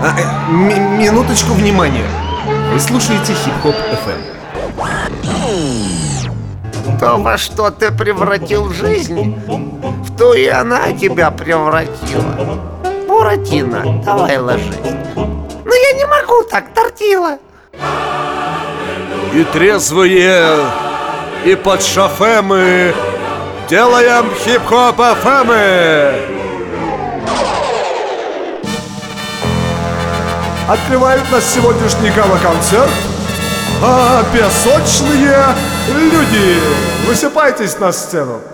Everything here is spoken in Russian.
Минуточку внимания. Вы слушаете Хип-Хоп FM. То, во что ты превратил жизнь, в то и она тебя превратила. Буратино, давай ложись. Но я не могу так, Тортила. И трезвые, и под шофе мы делаем Хип-Хоп FM. Открывают наш сегодняшний гала-концерт песочные люди. Высыпайтесь на сцену.